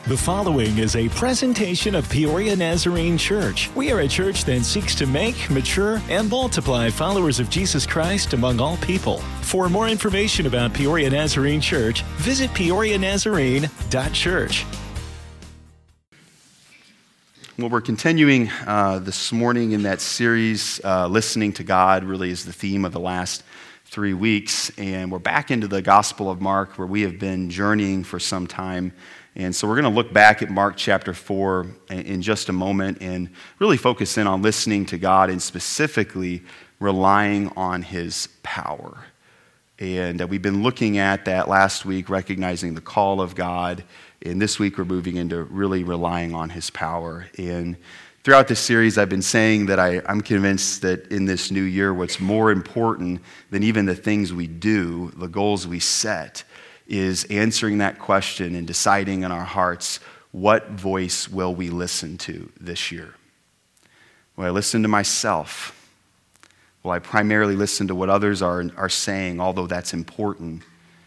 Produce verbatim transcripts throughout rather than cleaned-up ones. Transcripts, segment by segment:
The following is a presentation of Peoria Nazarene Church. We are a church that seeks to make, mature, and multiply followers of Jesus Christ among all people. For more information about Peoria Nazarene Church, visit peoria nazarene dot church. Well, we're continuing uh, this morning in that series, uh, Listening to God, really is the theme of the last three weeks. And we're back into the Gospel of Mark, where we have been journeying for some time. And so we're going to look back at Mark chapter four in just a moment and really focus in on listening to God and specifically relying on His power. And uh, we've been looking at that last week, recognizing the call of God. And this week we're moving into really relying on His power. And throughout this series, I've been saying that I, I'm convinced that in this new year, what's more important than even the things we do, the goals we set, is answering that question and deciding in our hearts, what voice will we listen to this year? Will I listen to myself? Will I primarily listen to what others are, are saying, although that's important?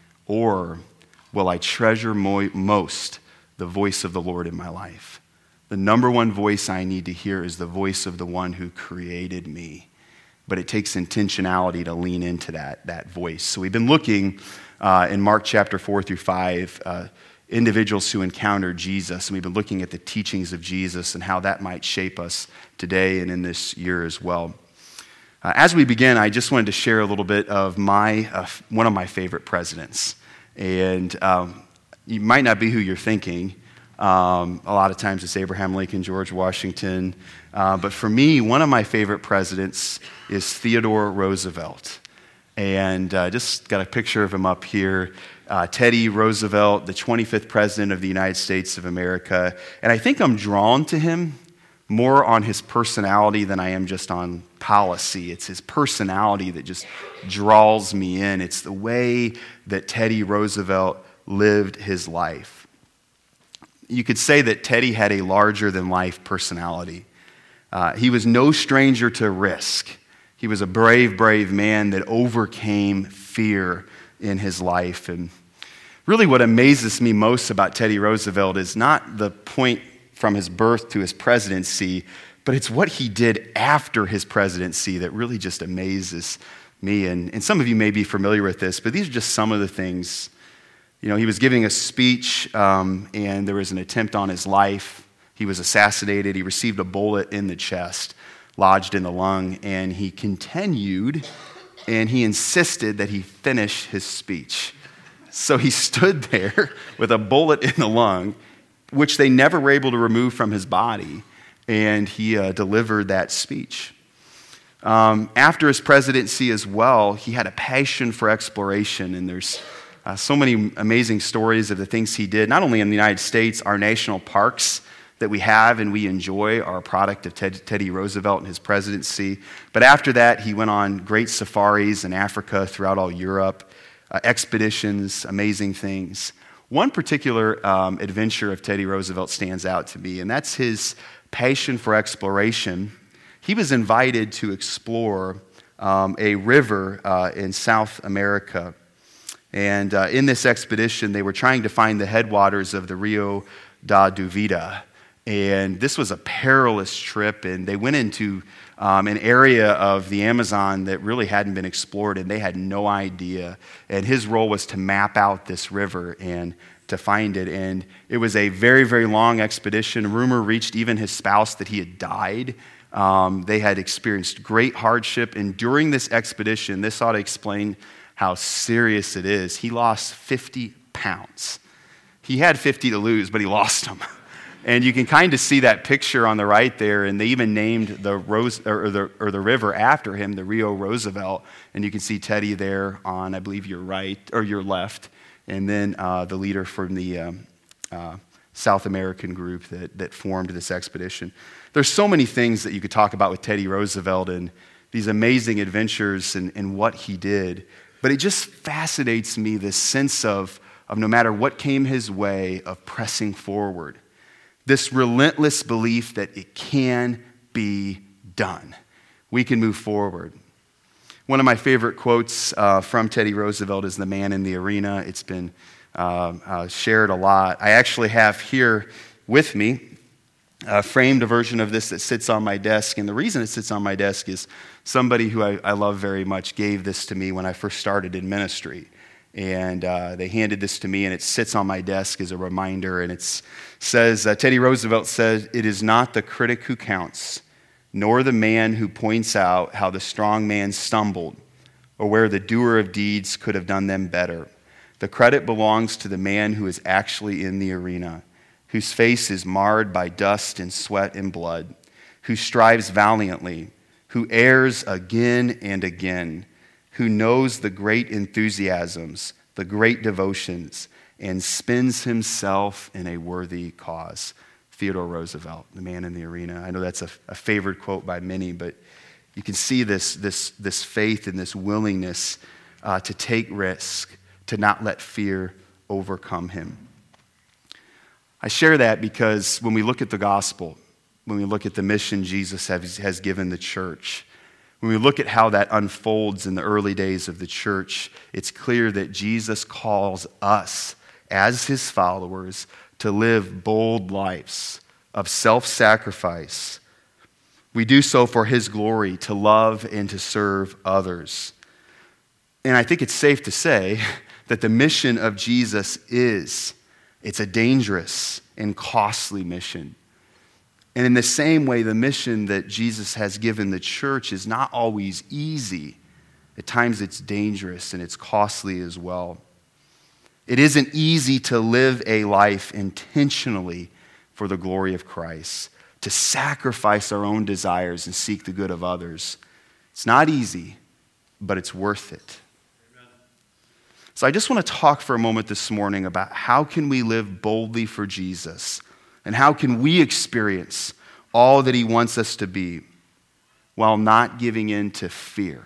Or will I treasure mo- most the voice of the Lord in my life? The number one voice I need to hear is the voice of the one who created me. But it takes intentionality to lean into that, that voice. So we've been looking uh, in Mark chapter four through five, uh, individuals who encountered Jesus. And we've been looking at the teachings of Jesus and how that might shape us today and in this year as well. Uh, as we begin, I just wanted to share a little bit of my uh, one of my favorite presidents. And um, you might not be who you're thinking. Um, a lot of times it's Abraham Lincoln, George Washington. Uh, but for me, one of my favorite presidents is Theodore Roosevelt. And uh, just got a picture of him up here. Uh, Teddy Roosevelt, the twenty-fifth president of the United States of America. And I think I'm drawn to him more on his personality than I am just on policy. It's his personality that just draws me in. It's the way that Teddy Roosevelt lived his life. You could say that Teddy had a larger-than-life personality. Uh, he was no stranger to risk. He was a brave, brave man that overcame fear in his life. And really what amazes me most about Teddy Roosevelt is not the point from his birth to his presidency, but it's what he did after his presidency that really just amazes me. And, and some of you may be familiar with this, but these are just some of the things. You know, he was giving a speech, um, and there was an attempt on his life. He was assassinated. He received a bullet in the chest, lodged in the lung, and he continued, and he insisted that he finish his speech. So he stood there with a bullet in the lung, which they never were able to remove from his body, and he uh, delivered that speech. Um, after his presidency as well, he had a passion for exploration, and there's uh, so many amazing stories of the things he did, not only in the United States. Our national parks that we have and we enjoy are a product of Ted, Teddy Roosevelt and his presidency. But after that, he went on great safaris in Africa, throughout all Europe, uh, expeditions, amazing things. One particular um, adventure of Teddy Roosevelt stands out to me, and that's his passion for exploration. He was invited to explore um, a river uh, in South America. And uh, in this expedition, they were trying to find the headwaters of the Rio da Duvida. And this was a perilous trip, and they went into um, an area of the Amazon that really hadn't been explored, and they had no idea. And his role was to map out this river and to find it. And it was a very, very long expedition. Rumor reached even his spouse that he had died. Um, they had experienced great hardship, and during this expedition, this ought to explain how serious it is. He lost fifty pounds. He had fifty to lose, but he lost them. And you can kind of see that picture on the right there, and they even named the Rose or the or the river after him, the Rio Roosevelt. And you can see Teddy there on, I believe, your right or your left, and then uh, the leader from the um, uh, South American group that that formed this expedition. There's so many things that you could talk about with Teddy Roosevelt and these amazing adventures and, and what he did, but it just fascinates me, this sense of of no matter what came his way, of pressing forward. This relentless belief that it can be done. We can move forward. One of my favorite quotes uh, from Teddy Roosevelt is "The man in the arena." It's been uh, uh, shared a lot. I actually have here with me a framed version of this that sits on my desk. And the reason it sits on my desk is somebody who I, I love very much gave this to me when I first started in ministry. And uh, they handed this to me, and it sits on my desk as a reminder. And it says, uh, Teddy Roosevelt said, "It is not the critic who counts, nor the man who points out how the strong man stumbled, or where the doer of deeds could have done them better. The credit belongs to the man who is actually in the arena, whose face is marred by dust and sweat and blood, who strives valiantly, who errs again and again, who knows the great enthusiasms, the great devotions, and spends himself in a worthy cause." Theodore Roosevelt, the man in the arena. I know that's a, a favorite quote by many, but you can see this, this, this faith and this willingness uh, to take risk, to not let fear overcome him. I share that because when we look at the gospel, when we look at the mission Jesus has, has given the church, when we look at how that unfolds in the early days of the church, it's clear that Jesus calls us as his followers to live bold lives of self-sacrifice. We do so for his glory, to love and to serve others. And I think it's safe to say that the mission of Jesus is, it's a dangerous and costly mission. And in the same way, the mission that Jesus has given the church is not always easy. At times it's dangerous and it's costly as well. It isn't easy to live a life intentionally for the glory of Christ, to sacrifice our own desires and seek the good of others. It's not easy, but it's worth it. Amen. So I just want to talk for a moment this morning about how can we live boldly for Jesus, and how can we experience all that he wants us to be while not giving in to fear.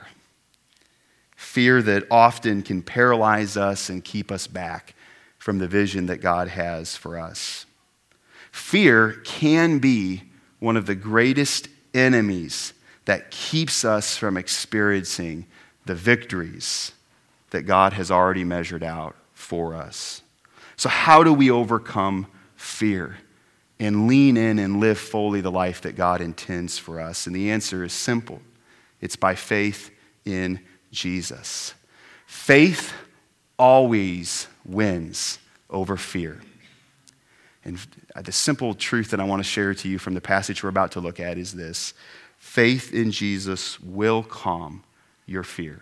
Fear that often can paralyze us and keep us back from the vision that God has for us. Fear can be one of the greatest enemies that keeps us from experiencing the victories that God has already measured out for us. So how do we overcome fear and lean in and live fully the life that God intends for us? And the answer is simple. It's by faith in Jesus. Faith always wins over fear. And the simple truth that I want to share to you from the passage we're about to look at is this: faith in Jesus will calm your fear.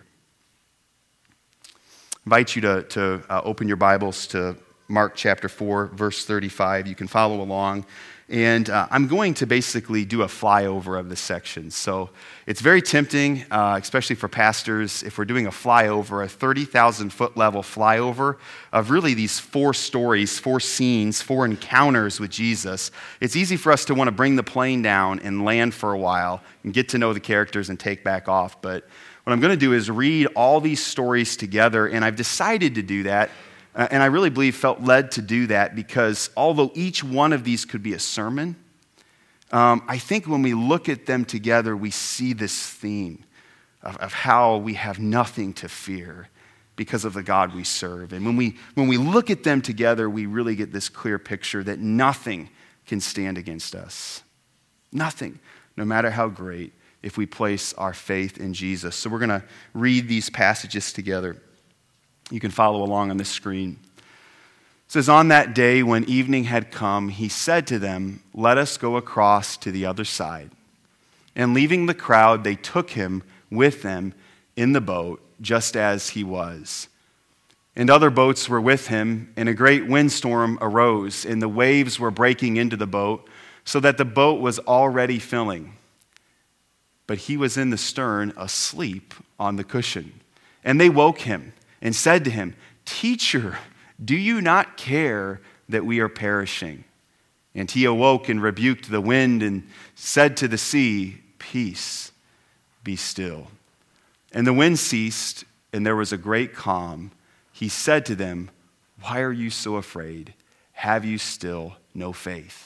I invite you to, to uh, open your Bibles to Mark chapter four, verse thirty-five. You can follow along. And uh, I'm going to basically do a flyover of this section. So it's very tempting, uh, especially for pastors, if we're doing a flyover, a thirty thousand foot level flyover of really these four stories, four scenes, four encounters with Jesus. It's easy for us to want to bring the plane down and land for a while and get to know the characters and take back off. But what I'm going to do is read all these stories together, and I've decided to do that. Uh, and I really believe felt led to do that because although each one of these could be a sermon, um, I think when we look at them together, we see this theme of, of how we have nothing to fear because of the God we serve. And when we, when we look at them together, we really get this clear picture that nothing can stand against us. Nothing, no matter how great, if we place our faith in Jesus. So we're going to read these passages together. You can follow along on this screen. It says, "On that day when evening had come, he said to them, 'Let us go across to the other side.' And leaving the crowd, they took him with them in the boat, just as he was. And other boats were with him, and a great windstorm arose, and the waves were breaking into the boat, so that the boat was already filling. But he was in the stern, asleep on the cushion. And they woke him and said to him, 'Teacher, do you not care that we are perishing?' And he awoke and rebuked the wind and said to the sea, 'Peace, be still.' And the wind ceased, and there was a great calm. He said to them, 'Why are you so afraid? Have you still no faith?'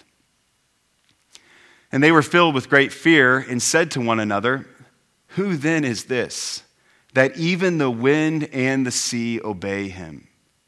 And they were filled with great fear and said to one another, 'Who then is this, that even the wind and the sea obey him?'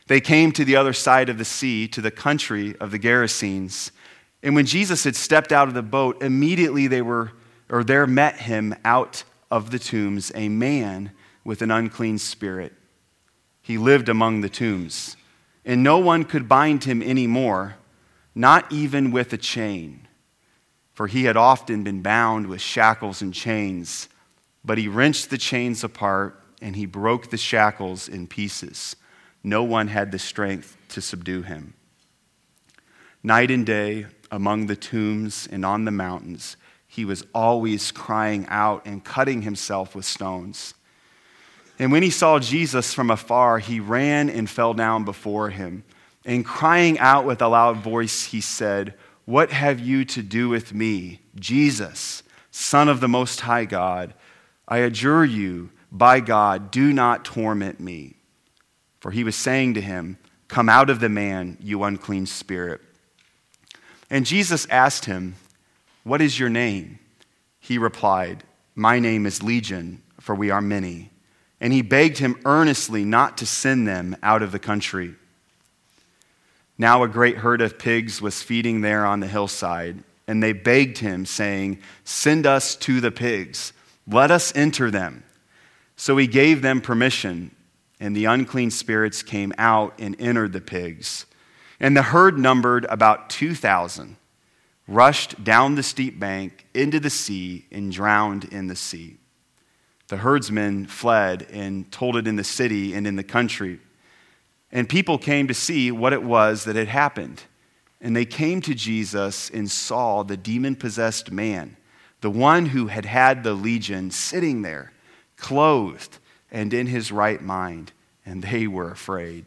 They came to the other side of the sea, to the country of the Gerasenes. And when Jesus had stepped out of the boat, immediately they were, or there met him out of the tombs a man with an unclean spirit. He lived among the tombs, and no one could bind him anymore, not even with a chain. For he had often been bound with shackles and chains, but he wrenched the chains apart, and he broke the shackles in pieces. No one had the strength to subdue him. Night and day, among the tombs and on the mountains, he was always crying out and cutting himself with stones. And when he saw Jesus from afar, he ran and fell down before him. And crying out with a loud voice, he said, "What have you to do with me, Jesus, Son of the Most High God? I adjure you, by God, do not torment me." For he was saying to him, "Come out of the man, you unclean spirit." And Jesus asked him, "What is your name?" He replied, "My name is Legion, for we are many." And he begged him earnestly not to send them out of the country. Now a great herd of pigs was feeding there on the hillside, and they begged him, saying, "Send us to the pigs, let us enter them." So he gave them permission. And the unclean spirits came out and entered the pigs. And the herd numbered about two thousand, rushed down the steep bank into the sea and drowned in the sea. The herdsmen fled and told it in the city and in the country. And people came to see what it was that had happened. And they came to Jesus and saw the demon-possessed man, the one who had had the legion, sitting there, clothed and in his right mind, and they were afraid.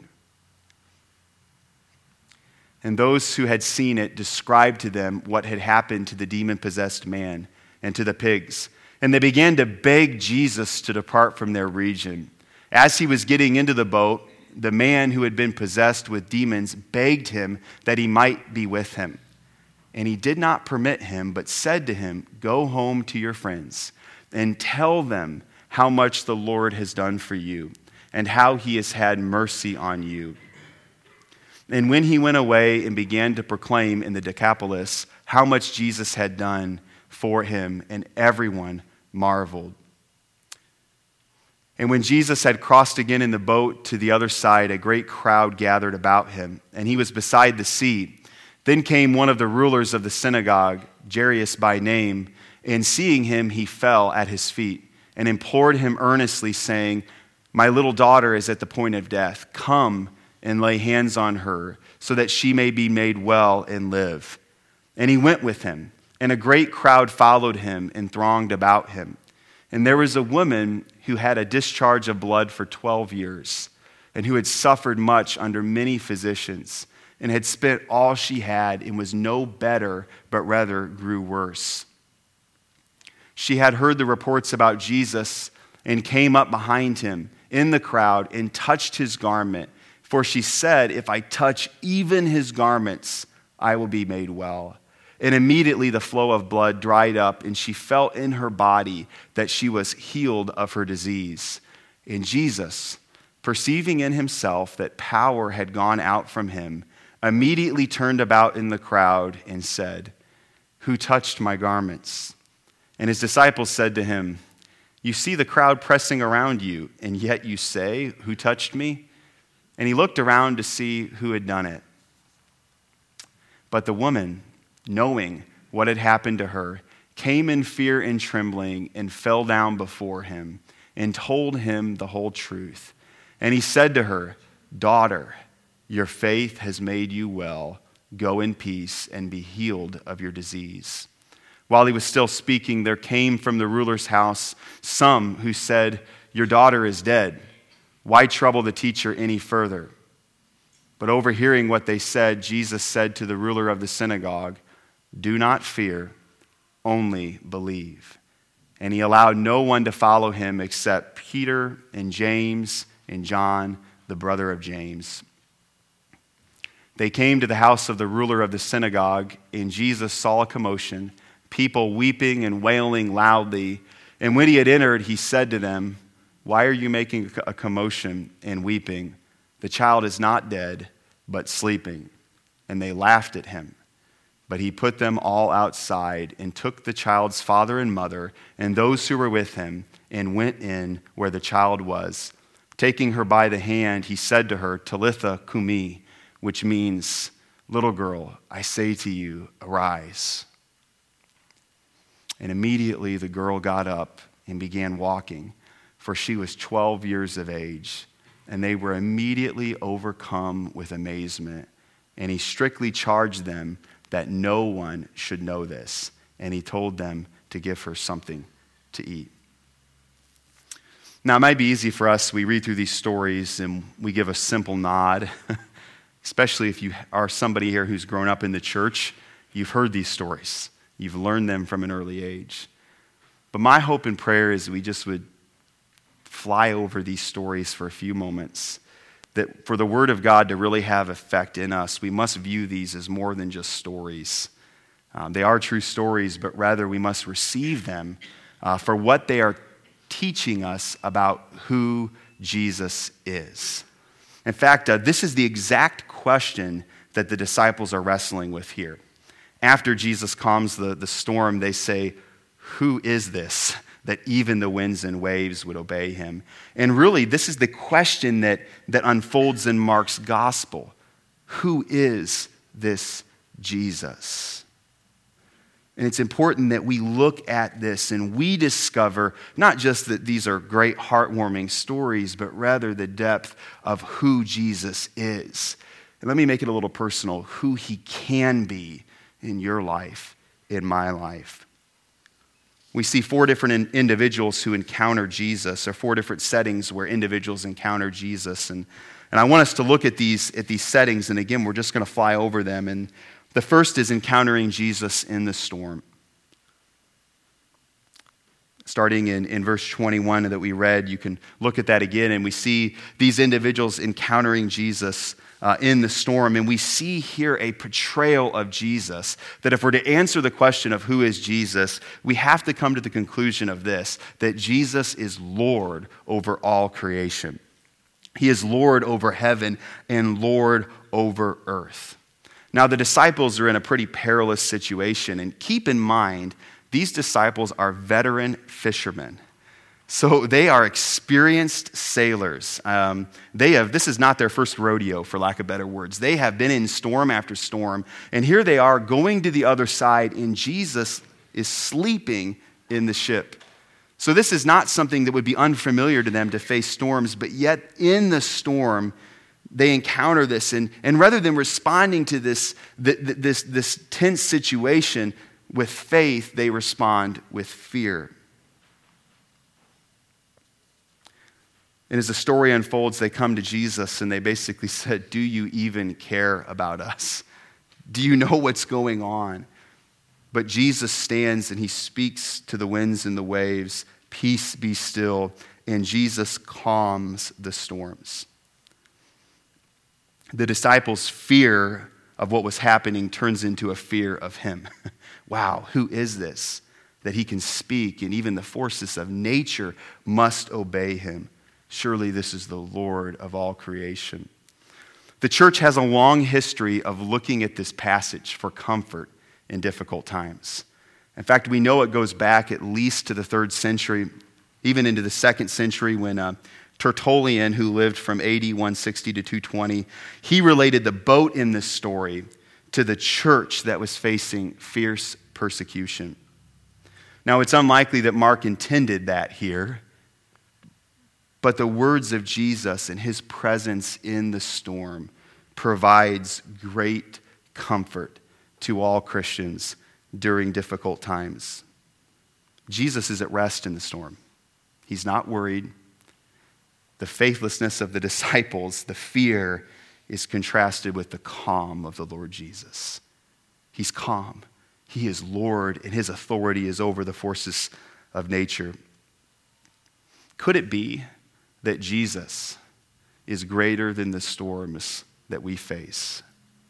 And those who had seen it described to them what had happened to the demon-possessed man and to the pigs. And they began to beg Jesus to depart from their region. As he was getting into the boat, the man who had been possessed with demons begged him that he might be with him. And he did not permit him, but said to him, "Go home to your friends and tell them how much the Lord has done for you and how he has had mercy on you." And when he went away and began to proclaim in the Decapolis how much Jesus had done for him, and everyone marveled. And when Jesus had crossed again in the boat to the other side, a great crowd gathered about him, and he was beside the sea. Then came one of the rulers of the synagogue, Jairus by name, and seeing him, he fell at his feet and implored him earnestly, saying, "My little daughter is at the point of death. Come and lay hands on her, so that she may be made well and live." And he went with him, and a great crowd followed him and thronged about him. And there was a woman who had a discharge of blood for twelve years, and who had suffered much under many physicians, and had spent all she had, and was no better, but rather grew worse. She had heard the reports about Jesus and came up behind him in the crowd and touched his garment. For she said, "If I touch even his garments, I will be made well." And immediately the flow of blood dried up, and she felt in her body that she was healed of her disease. And Jesus, perceiving in himself that power had gone out from him, immediately turned about in the crowd and said, "Who touched my garments?" And his disciples said to him, "You see the crowd pressing around you, and yet you say, 'Who touched me?'" And he looked around to see who had done it. But the woman, knowing what had happened to her, came in fear and trembling and fell down before him and told him the whole truth. And he said to her, "Daughter, your faith has made you well. Go in peace and be healed of your disease." While he was still speaking, there came from the ruler's house some who said, "Your daughter is dead. Why trouble the teacher any further?" But overhearing what they said, Jesus said to the ruler of the synagogue, "Do not fear, only believe." And he allowed no one to follow him except Peter and James and John, the brother of James. They came to the house of the ruler of the synagogue, and Jesus saw a commotion, people weeping and wailing loudly. And when he had entered, he said to them, "Why are you making a commotion and weeping? The child is not dead, but sleeping." And they laughed at him. But he put them all outside and took the child's father and mother and those who were with him and went in where the child was. Taking her by the hand, he said to her, "Talitha cumi," which means, "Little girl, I say to you, arise." And immediately the girl got up and began walking, for she was twelve years of age. And they were immediately overcome with amazement. And he strictly charged them that no one should know this. And he told them to give her something to eat. Now, it might be easy for us. We read through these stories and we give a simple nod, especially if you are somebody here who's grown up in the church. You've heard these stories. You've learned them from an early age. But my hope and prayer is we just would fly over these stories for a few moments, that for the Word of God to really have effect in us, we must view these as more than just stories. Um, they are true stories, but rather we must receive them uh, for what they are teaching us about who Jesus is. In fact, uh, this is the exact question that the disciples are wrestling with here. After Jesus calms the, the storm, they say, "Who is this, that even the winds and waves would obey him?" And really, this is the question that, that unfolds in Mark's gospel. Who is this Jesus? And it's important that we look at this and we discover not just that these are great, heartwarming stories, but rather the depth of who Jesus is. And let me make it a little personal, who he can be in your life, in my life. We see four different individuals who encounter Jesus, or four different settings where individuals encounter Jesus. And, and I want us to look at these, at these settings, and again, we're just going to fly over them. And the first is encountering Jesus in the storm. Starting in, in verse twenty-one that we read, you can look at that again, and we see these individuals encountering Jesus uh, in the storm. And we see here a portrayal of Jesus, that if we're to answer the question of who is Jesus, we have to come to the conclusion of this, that Jesus is Lord over all creation. He is Lord over heaven and Lord over earth. Now, the disciples are in a pretty perilous situation, and keep in mind, these disciples are veteran fishermen. So they are experienced sailors. Um, they have, this is not their first rodeo, for lack of better words. They have been in storm after storm, and here they are going to the other side, and Jesus is sleeping in the ship. So this is not something that would be unfamiliar to them to face storms, but yet in the storm, they encounter this, and, and rather than responding to this, this, this tense situation with faith, they respond with fear. And as the story unfolds, they come to Jesus and they basically said, "Do you even care about us? Do you know what's going on?" But Jesus stands and he speaks to the winds and the waves, "Peace, be still," and Jesus calms the storms. The disciples' fear of what was happening turns into a fear of him. Wow, who is this that he can speak, and even the forces of nature must obey him? Surely this is the Lord of all creation. The church has a long history of looking at this passage for comfort in difficult times. In fact, we know it goes back at least to the third century, even into the second century when uh, Tertullian, who lived from A D one sixty to two twenty, he related the boat in this story to the church that was facing fierce persecution. Now, it's unlikely that Mark intended that here, but the words of Jesus and his presence in the storm provides great comfort to all Christians during difficult times. Jesus is at rest in the storm. He's not worried. The faithlessness of the disciples, the fear, is contrasted with the calm of the Lord Jesus. He's calm. He is Lord, and his authority is over the forces of nature. Could it be that Jesus is greater than the storms that we face?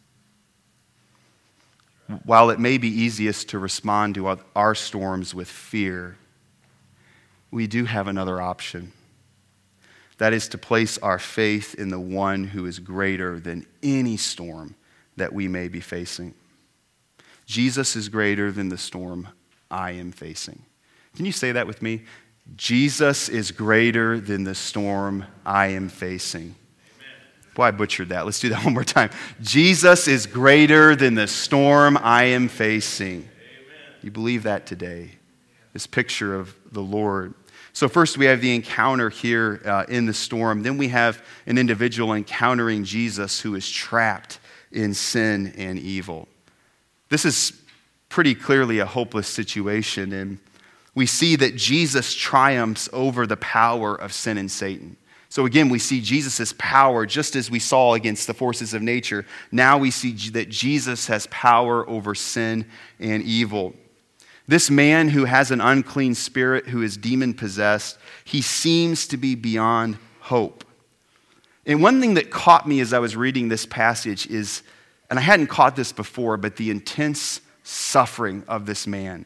While it may be easiest to respond to our storms with fear, we do have another option. That is to place our faith in the one who is greater than any storm that we may be facing. Jesus is greater than the storm I am facing. Can you say that with me? Jesus is greater than the storm I am facing. Boy, I butchered that. Let's do that one more time. Jesus is greater than the storm I am facing. Amen. You believe that today? This picture of the Lord. So first we have the encounter here uh, in the storm. Then we have an individual encountering Jesus who is trapped in sin and evil. This is pretty clearly a hopeless situation, and we see that Jesus triumphs over the power of sin and Satan. So again, we see Jesus' power just as we saw against the forces of nature. Now we see that Jesus has power over sin and evil. This man who has an unclean spirit, who is demon-possessed, he seems to be beyond hope. And one thing that caught me as I was reading this passage is, and I hadn't caught this before, but the intense suffering of this man.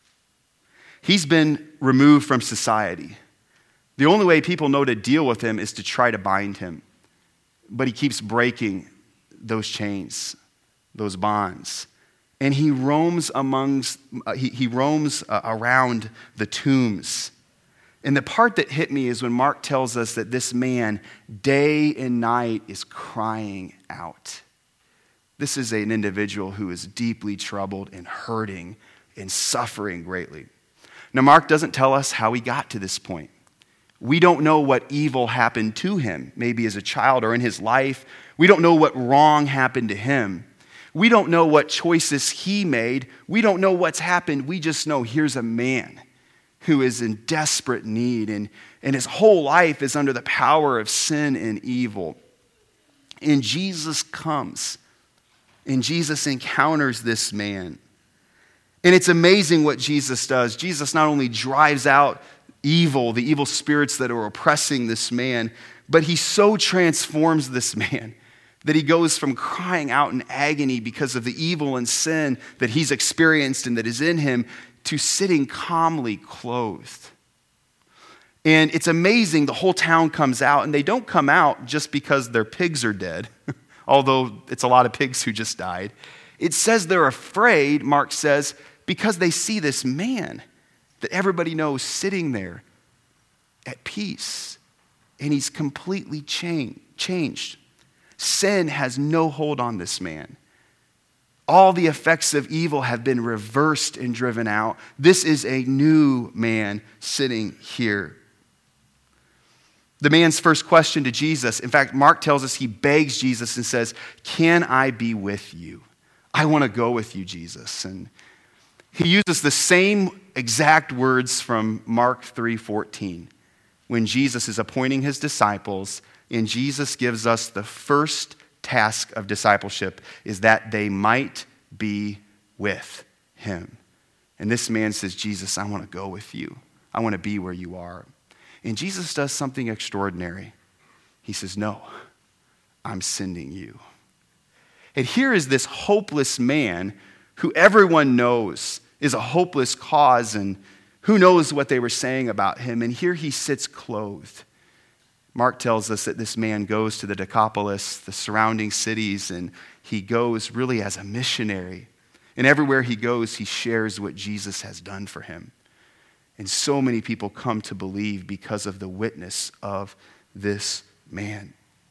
He's been removed from society. The only way people know to deal with him is to try to bind him. But he keeps breaking those chains, those bonds. And he roams amongst, uh, he, he roams uh, around the tombs. And the part that hit me is when Mark tells us that this man, day and night, is crying out. This is an individual who is deeply troubled and hurting and suffering greatly. Now, Mark doesn't tell us how he got to this point. We don't know what evil happened to him, maybe as a child or in his life. We don't know what wrong happened to him. We don't know what choices he made. We don't know what's happened. We just know here's a man who is in desperate need, and, and his whole life is under the power of sin and evil. And Jesus comes, and Jesus encounters this man. And it's amazing what Jesus does. Jesus not only drives out evil, the evil spirits that are oppressing this man, but he so transforms this man that he goes from crying out in agony because of the evil and sin that he's experienced and that is in him to sitting calmly clothed. And it's amazing, the whole town comes out, and they don't come out just because their pigs are dead, although it's a lot of pigs who just died. It says they're afraid, Mark says, because they see this man that everybody knows sitting there at peace, and he's completely change, changed. Sin has no hold on this man. All the effects of evil have been reversed and driven out. This is a new man sitting here. The man's first question to Jesus, in fact, Mark tells us he begs Jesus and says, "Can I be with you? I want to go with you, Jesus." And he uses the same exact words from Mark three fourteen when Jesus is appointing his disciples, and Jesus gives us the first task of discipleship is that they might be with him. And this man says, "Jesus, I want to go with you. I want to be where you are." And Jesus does something extraordinary. He says, "No, I'm sending you." And here is this hopeless man who everyone knows is a hopeless cause, and who knows what they were saying about him. And here he sits clothed. Mark tells us that this man goes to the Decapolis, the surrounding cities, and he goes really as a missionary. And everywhere he goes, he shares what Jesus has done for him. And so many people come to believe because of the witness of this man.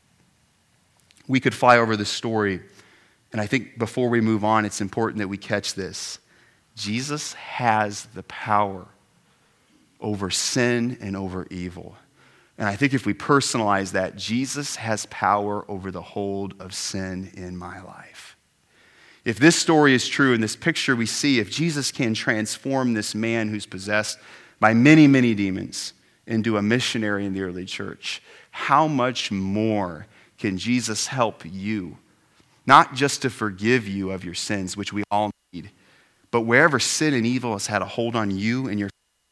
We could fly over the story, and I think before we move on, it's important that we catch this. Jesus has the power over sin and over evil. And I think if we personalize that, Jesus has power over the hold of sin in my life. If this story is true, and this picture we see, if Jesus can transform this man who's possessed by many, many demons into a missionary in the early church, how much more can Jesus help you? Not just to forgive you of your sins, which we all need, but wherever sin and evil has had a hold on you and your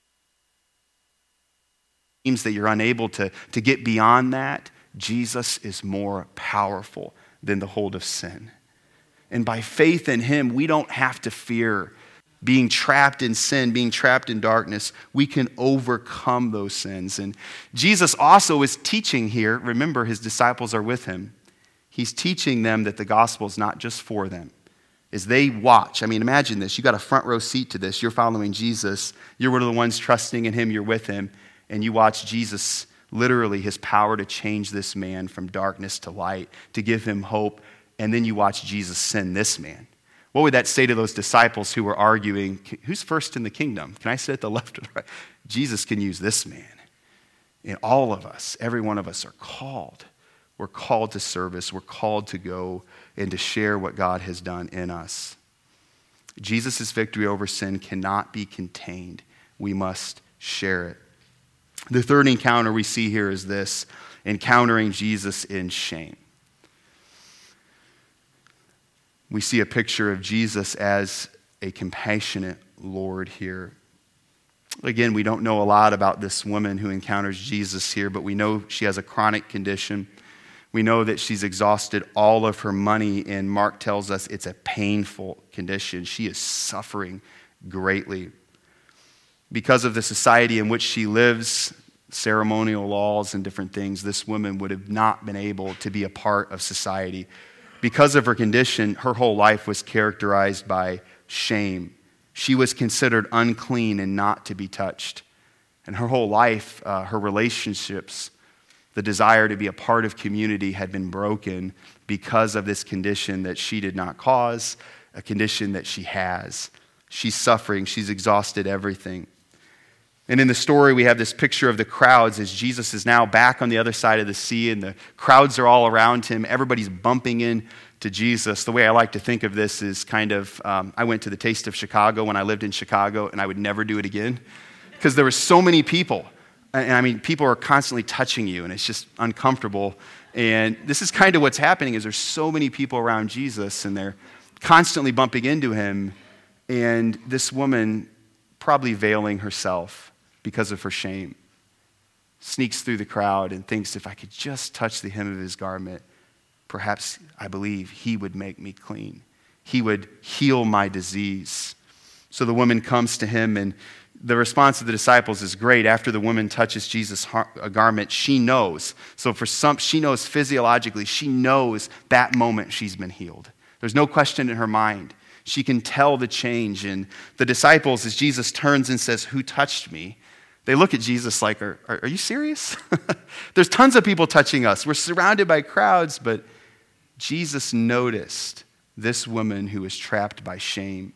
seems that you're unable to, to get beyond that, Jesus is more powerful than the hold of sin. And by faith in him, we don't have to fear being trapped in sin, being trapped in darkness, we can overcome those sins. And Jesus also is teaching here. Remember, his disciples are with him. He's teaching them that the gospel is not just for them. As they watch, I mean, imagine this. You got a front row seat to this. You're following Jesus. You're one of the ones trusting in him. You're with him. And you watch Jesus, literally his power to change this man from darkness to light, to give him hope. And then you watch Jesus send this man. What would that say to those disciples who were arguing, who's first in the kingdom? Can I sit at the left or the right? Jesus can use this man. And all of us, every one of us are called. We're called to service. We're called to go and to share what God has done in us. Jesus' victory over sin cannot be contained. We must share it. The third encounter we see here is this, encountering Jesus in shame. We see a picture of Jesus as a compassionate Lord here. Again, we don't know a lot about this woman who encounters Jesus here, but we know she has a chronic condition. We know that she's exhausted all of her money, and Mark tells us it's a painful condition. She is suffering greatly. Because of the society in which she lives, ceremonial laws and different things, this woman would have not been able to be a part of society. Because of her condition, her whole life was characterized by shame. She was considered unclean and not to be touched. And her whole life, uh, her relationships, the desire to be a part of community had been broken because of this condition that she did not cause, a condition that she has. She's suffering. She's exhausted everything. And in the story, we have this picture of the crowds as Jesus is now back on the other side of the sea, and the crowds are all around him. Everybody's bumping in to Jesus. The way I like to think of this is kind of, um, I went to the Taste of Chicago when I lived in Chicago, and I would never do it again because there were so many people. And I mean, people are constantly touching you, and it's just uncomfortable. And this is kind of what's happening is there's so many people around Jesus, and they're constantly bumping into him. And this woman, probably veiling herself because of her shame, sneaks through the crowd and thinks, if I could just touch the hem of his garment, perhaps I believe he would make me clean. He would heal my disease. So the woman comes to him, and the response of the disciples is great. After the woman touches Jesus' garment, she knows. So for some, she knows physiologically, she knows that moment she's been healed. There's no question in her mind. She can tell the change. And the disciples, as Jesus turns and says, "Who touched me?" they look at Jesus like, are, are, are you serious? There's tons of people touching us. We're surrounded by crowds, but Jesus noticed this woman who was trapped by shame.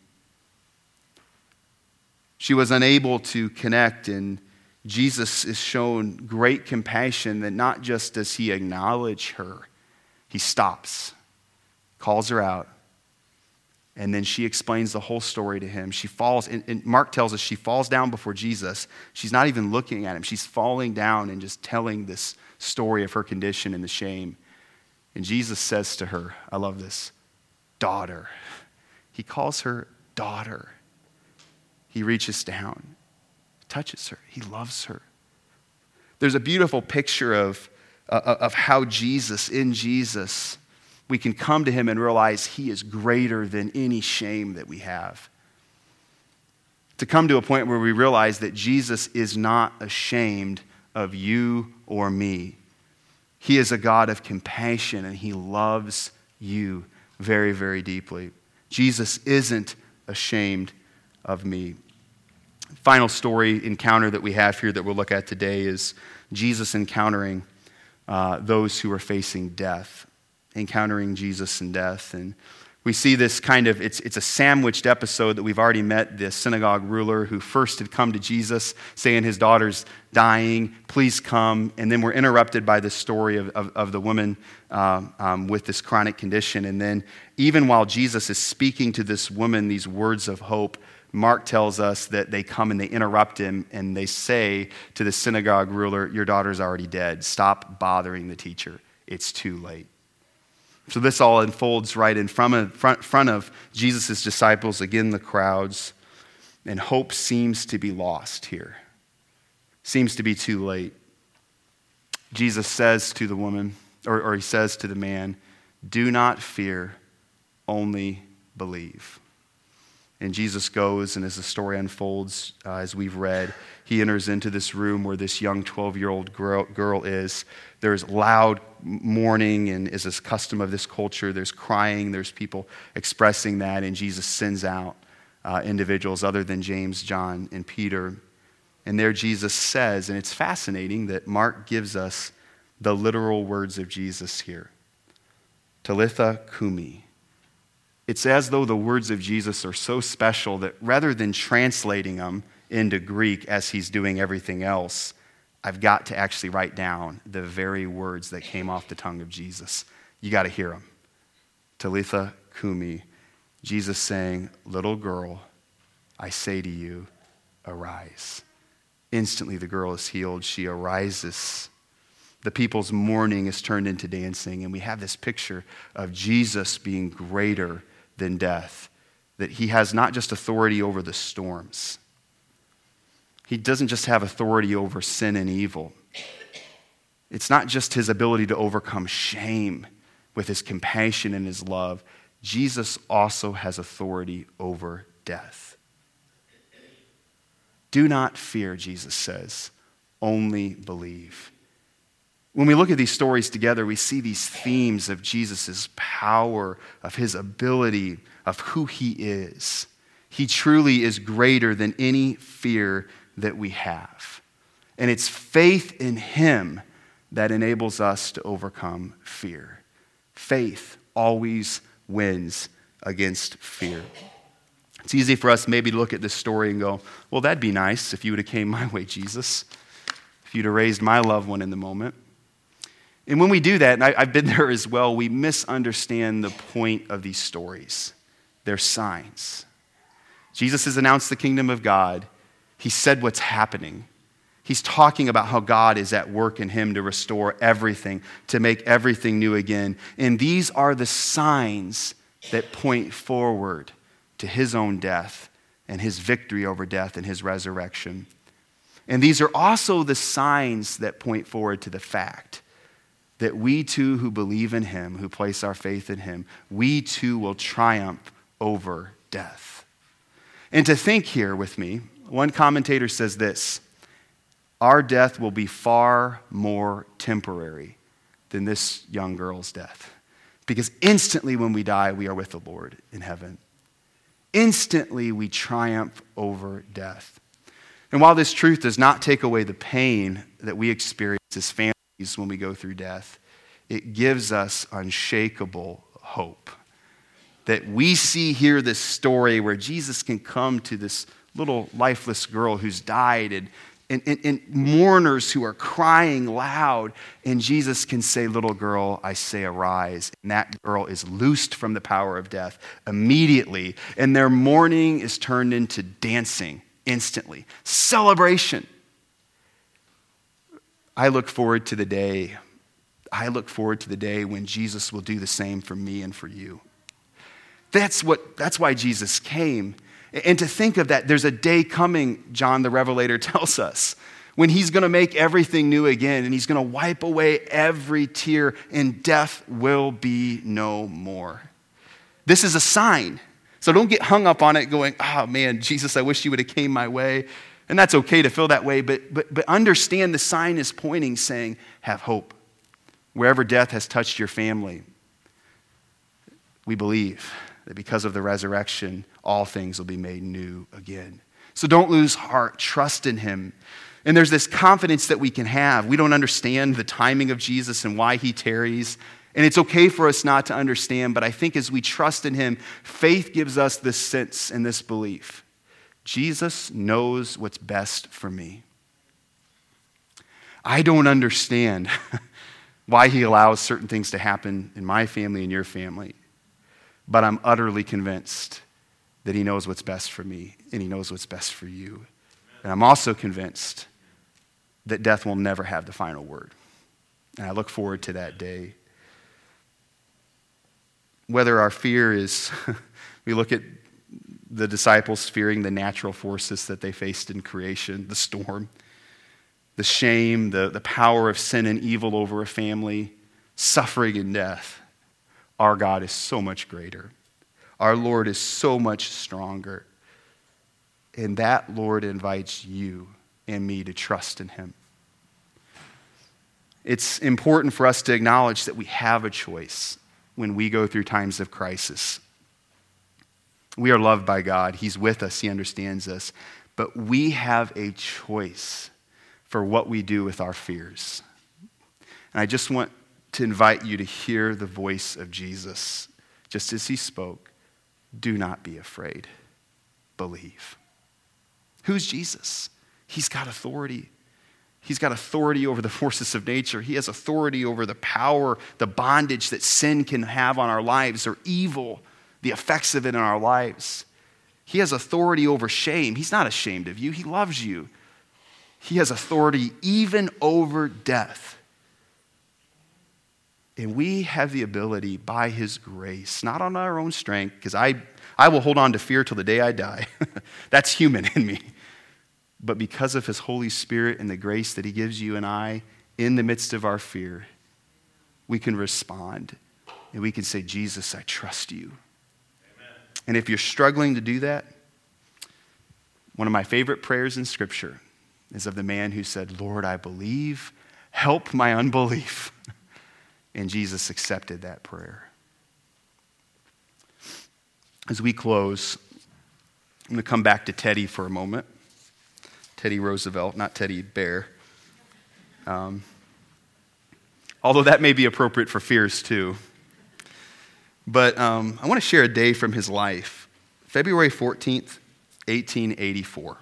She was unable to connect, and Jesus is shown great compassion that not just does he acknowledge her, he stops, calls her out, and then she explains the whole story to him. She falls, and, and Mark tells us she falls down before Jesus. She's not even looking at him. She's falling down and just telling this story of her condition and the shame. And Jesus says to her, I love this, daughter. He calls her daughter. He reaches down, touches her. He loves her. There's a beautiful picture of, uh, of how Jesus, in Jesus, we can come to him and realize he is greater than any shame that we have. To come to a point where we realize that Jesus is not ashamed of you or me. He is a God of compassion, and he loves you very, very deeply. Jesus isn't ashamed of me. Final story encounter that we have here that we'll look at today is Jesus encountering uh, those who are facing death, encountering Jesus in death. And we see this kind of, it's, it's a sandwiched episode that we've already met the synagogue ruler who first had come to Jesus saying his daughter's dying, please come. And then we're interrupted by this story of, of, of the woman um, um, with this chronic condition. And then even while Jesus is speaking to this woman these words of hope, Mark tells us that they come and they interrupt him and they say to the synagogue ruler, your daughter's already dead. Stop bothering the teacher. It's too late. So this all unfolds right in front of, front, front of Jesus' disciples, again the crowds, and hope seems to be lost here. Seems to be too late. Jesus says to the woman, or, or he says to the man, do not fear, only believe. And Jesus goes, and as the story unfolds, uh, as we've read, he enters into this room where this young twelve-year-old girl, girl is. There's loud mourning, and as is custom of this culture, there's crying, there's people expressing that, and Jesus sends out uh, individuals other than James, John, and Peter. And there Jesus says, and it's fascinating that Mark gives us the literal words of Jesus here. Talitha kumi. It's as though the words of Jesus are so special that rather than translating them into Greek as he's doing everything else, I've got to actually write down the very words that came off the tongue of Jesus. You got to hear them. Talitha kumi. Jesus saying, little girl, I say to you, arise. Instantly the girl is healed. She arises. The people's mourning is turned into dancing, and we have this picture of Jesus being greater than death, that he has not just authority over the storms. He doesn't just have authority over sin and evil. It's not just his ability to overcome shame with his compassion and his love. Jesus also has authority over death. Do not fear, Jesus says, only believe. When we look at these stories together, we see these themes of Jesus' power, of his ability, of who he is. He truly is greater than any fear that we have. And it's faith in him that enables us to overcome fear. Faith always wins against fear. It's easy for us maybe to look at this story and go, well, that'd be nice if you would have came my way, Jesus. If you'd have raised my loved one in the moment. And when we do that, and I, I've been there as well, we misunderstand the point of these stories. They're signs. Jesus has announced the kingdom of God. He said what's happening. He's talking about how God is at work in him to restore everything, to make everything new again. And these are the signs that point forward to his own death and his victory over death and his resurrection. And these are also the signs that point forward to the fact that we too who believe in him, who place our faith in him, we too will triumph over death. And to think here with me, one commentator says this: our death will be far more temporary than this young girl's death. Because instantly when we die, we are with the Lord in heaven. Instantly we triumph over death. And while this truth does not take away the pain that we experience as families when we go through death, it gives us unshakable hope. That we see here this story where Jesus can come to this little lifeless girl who's died and, and, and, and mourners who are crying loud, and Jesus can say, little girl, I say arise. And that girl is loosed from the power of death immediately, and their mourning is turned into dancing instantly. Celebration. I look forward to the day, I look forward to the day when Jesus will do the same for me and for you. That's what, that's why Jesus came. And to think of that, there's a day coming, John the Revelator tells us, when he's going to make everything new again, and he's going to wipe away every tear, and death will be no more. This is a sign. So don't get hung up on it going, oh man, Jesus, I wish you would have came my way. And that's okay to feel that way, but, but, but understand the sign is pointing, saying, have hope. Wherever death has touched your family, we believe that because of the resurrection, all things will be made new again. So don't lose heart. Trust in him. And there's this confidence that we can have. We don't understand the timing of Jesus and why he tarries. And it's okay for us not to understand, but I think as we trust in him, faith gives us this sense and this belief. Jesus knows what's best for me. I don't understand why he allows certain things to happen in my family and your family, but I'm utterly convinced that he knows what's best for me and he knows what's best for you. And I'm also convinced that death will never have the final word. And I look forward to that day. Whether our fear is, we look at the disciples fearing the natural forces that they faced in creation, the storm, the shame, the, the power of sin and evil over a family, suffering and death. Our God is so much greater. Our Lord is so much stronger. And that Lord invites you and me to trust in him. It's important for us to acknowledge that we have a choice when we go through times of crisis. We are loved by God. He's with us. He understands us. But we have a choice for what we do with our fears. And I just want to invite you to hear the voice of Jesus. Just as he spoke, do not be afraid. Believe. Who's Jesus? He's got authority. He's got authority over the forces of nature. He has authority over the power, the bondage that sin can have on our lives, or evil, the effects of it in our lives. He has authority over shame. He's not ashamed of you. He loves you. He has authority even over death. And we have the ability by his grace, not on our own strength, because I, I will hold on to fear till the day I die. That's human in me. But because of his Holy Spirit and the grace that he gives you and I in the midst of our fear, we can respond and we can say, Jesus, I trust you. Amen. And if you're struggling to do that, one of my favorite prayers in Scripture is of the man who said, Lord, I believe, help my unbelief. And Jesus accepted that prayer. As we close, I'm going to come back to Teddy for a moment. Teddy Roosevelt, not Teddy Bear. Um, although that may be appropriate for fears too. But um, I want to share a day from his life. February fourteenth, eighteen eighty-four.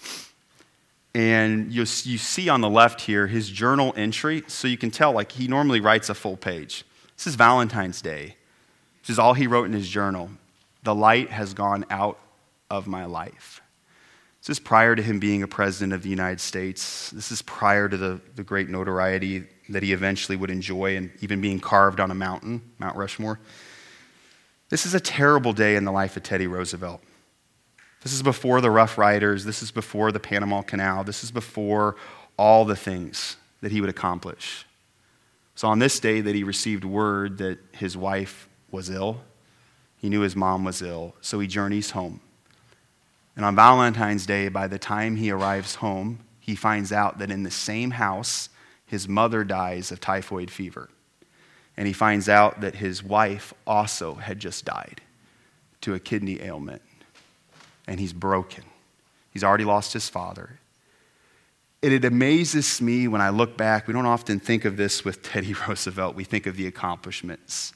And you you see on the left here his journal entry, so you can tell like he normally writes a full page. This is Valentine's Day. This is all he wrote in his journal. The light has gone out of my life. This is prior to him being a president of the United States. This is prior to the, the great notoriety that he eventually would enjoy and even being carved on a mountain, Mount Rushmore. This is a terrible day in the life of Teddy Roosevelt. This is before the Rough Riders. This is before the Panama Canal. This is before all the things that he would accomplish. So on this day that he received word that his wife was ill, he knew his mom was ill, so he journeys home. And on Valentine's Day, by the time he arrives home, he finds out that in the same house, his mother dies of typhoid fever. And he finds out that his wife also had just died to a kidney ailment. And he's broken. He's already lost his father. And it amazes me when I look back, we don't often think of this with Teddy Roosevelt. We think of the accomplishments.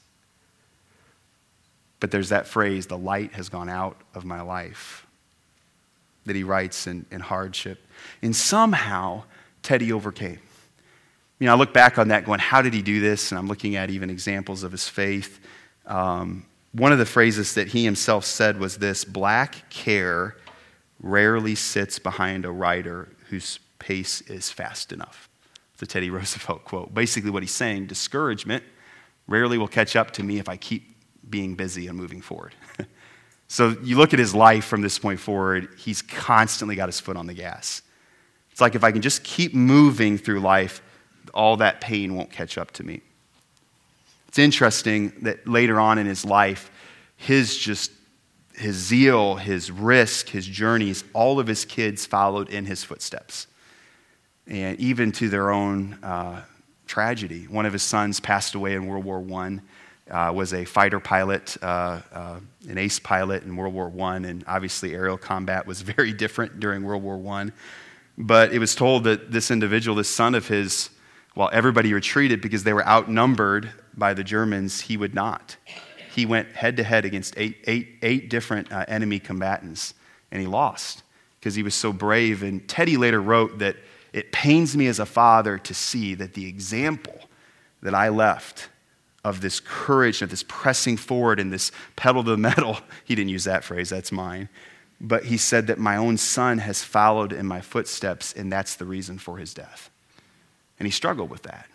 But there's that phrase, the light has gone out of my life, that he writes in, in hardship. And somehow, Teddy overcame. You know, I look back on that going, how did he do this? And I'm looking at even examples of his faith. Um, one of the phrases that he himself said was this: black care rarely sits behind a rider whose pace is fast enough. It's a Teddy Roosevelt quote. Basically what he's saying, discouragement rarely will catch up to me if I keep being busy and moving forward. So you look at his life from this point forward, he's constantly got his foot on the gas. It's like if I can just keep moving through life, all that pain won't catch up to me. It's interesting that later on in his life, his just his zeal, his risk, his journeys, all of his kids followed in his footsteps. And even to their own uh, tragedy. One of his sons passed away in World War One. Uh, was a fighter pilot, uh, uh, an ace pilot in World War One, and obviously aerial combat was very different during World War One. But it was told that this individual, this son of his, while everybody retreated because they were outnumbered by the Germans, he would not. He went head-to-head against eight, eight, eight different uh, enemy combatants, and he lost because he was so brave. And Teddy later wrote that it pains me as a father to see that the example that I left of this courage, of this pressing forward and this pedal to the metal. He didn't use that phrase, that's mine. But he said that my own son has followed in my footsteps, and that's the reason for his death. And he struggled with that.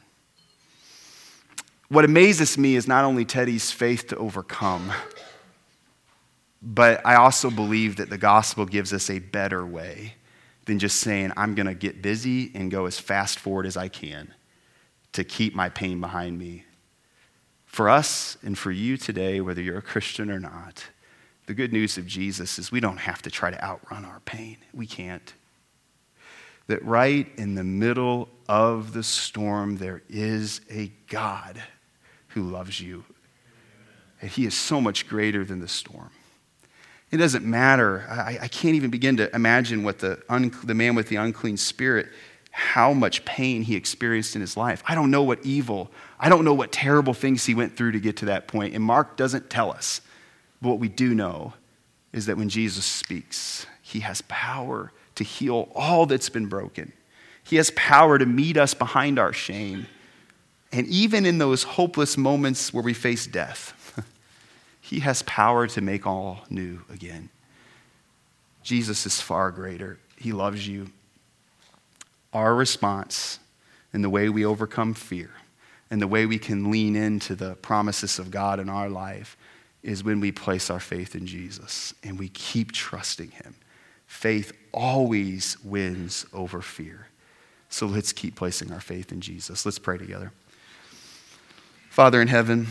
What amazes me is not only Teddy's faith to overcome, but I also believe that the gospel gives us a better way than just saying, I'm going to get busy and go as fast forward as I can to keep my pain behind me. For us and for you today, whether you're a Christian or not, The good news of Jesus is we don't have to try to outrun our pain. We can't. That right in the middle of the storm, there is a God who loves you. And he is so much greater than the storm. It doesn't matter. I, I can't even begin to imagine what the, un, the man with the unclean spirit, how much pain he experienced in his life. I don't know what evil, I don't know what terrible things he went through to get to that point. And Mark doesn't tell us. But what we do know is that when Jesus speaks, he has power to heal all that's been broken. He has power to meet us behind our shame. And even in those hopeless moments where we face death, he has power to make all new again. Jesus is far greater. He loves you. Our response and the way we overcome fear and the way we can lean into the promises of God in our life is when we place our faith in Jesus and we keep trusting him. Faith always wins over fear. So let's keep placing our faith in Jesus. Let's pray together. Father in heaven,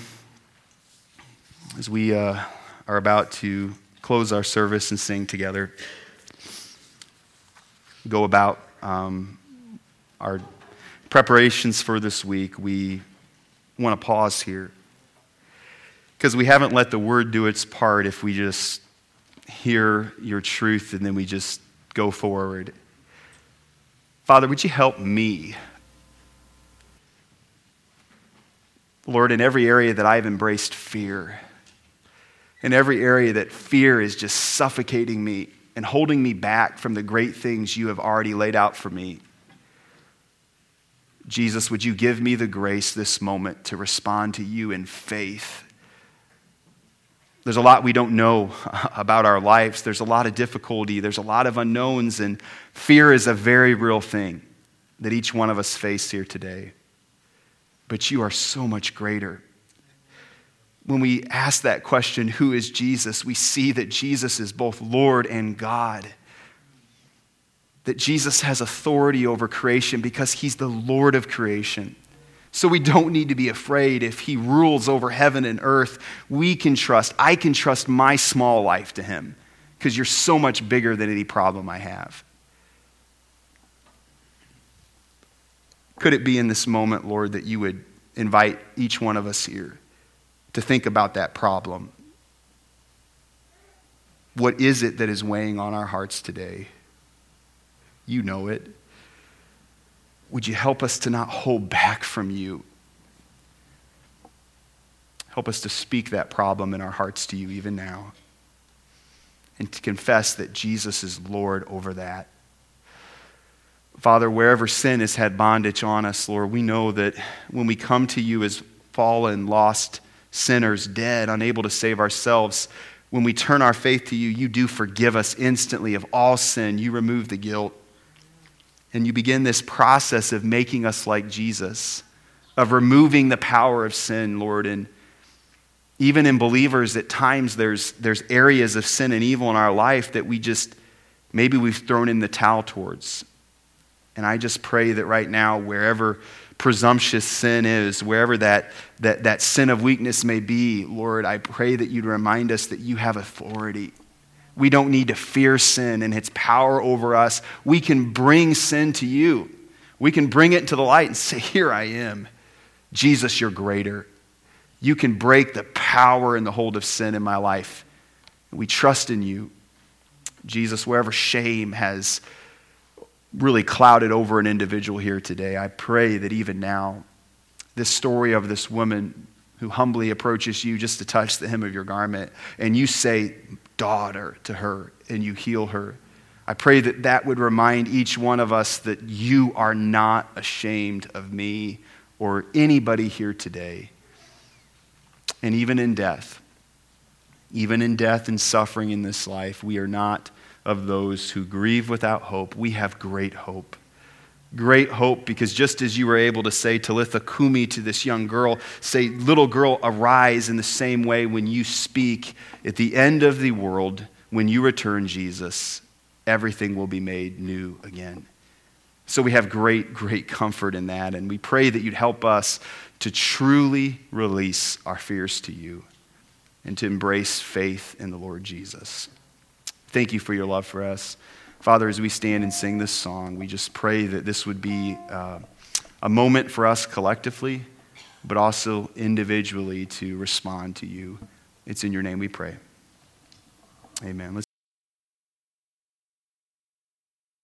as we uh, are about to close our service and sing together, go about um, our preparations for this week, we want to pause here because we haven't let the word do its part if we just hear your truth and then we just go forward. Father, would you help me? Lord, in every area that I've embraced fear, in every area that fear is just suffocating me and holding me back from the great things you have already laid out for me, Jesus, would you give me the grace this moment to respond to you in faith? There's a lot we don't know about our lives. There's a lot of difficulty. There's a lot of unknowns, and fear is a very real thing that each one of us face here today. But you are so much greater. When we ask that question, who is Jesus? We see that Jesus is both Lord and God. That Jesus has authority over creation because he's the Lord of creation. So we don't need to be afraid if he rules over heaven and earth. We can trust, I can trust my small life to him because you're so much bigger than any problem I have. Could it be in this moment, Lord, that you would invite each one of us here to think about that problem? What is it that is weighing on our hearts today? You know it. Would you help us to not hold back from you? Help us to speak that problem in our hearts to you even now. And to confess that Jesus is Lord over that. Father, wherever sin has had bondage on us, Lord, we know that when we come to you as fallen, lost sinners, dead, unable to save ourselves, when we turn our faith to you, you do forgive us instantly of all sin. You remove the guilt. And you begin this process of making us like Jesus, of removing the power of sin, Lord. And even in believers, at times there's, there's areas of sin and evil in our life that we just, maybe we've thrown in the towel towards. And I just pray that right now, wherever presumptuous sin is, wherever that, that, that sin of weakness may be, Lord, I pray that you'd remind us that you have authority. We don't need to fear sin and its power over us. We can bring sin to you. We can bring it into the light and say, here I am. Jesus, you're greater. You can break the power and the hold of sin in my life. We trust in you. Jesus, wherever shame has really clouded over an individual here today, I pray that even now, this story of this woman who humbly approaches you just to touch the hem of your garment, and you say, daughter, to her, and you heal her. I pray that that would remind each one of us that you are not ashamed of me or anybody here today. And even in death, even in death and suffering in this life, we are not of those who grieve without hope. We have great hope. Great hope, because just as you were able to say Talitha Kumi to this young girl, say, little girl, arise, in the same way when you speak at the end of the world, when you return, Jesus, everything will be made new again. So we have great, great comfort in that, and we pray that you'd help us to truly release our fears to you. and to embrace faith in the Lord Jesus. Thank you for your love for us. Father, as we stand and sing this song, we just pray that this would be uh, a moment for us collectively, but also individually to respond to you. It's in your name we pray. Amen. Let's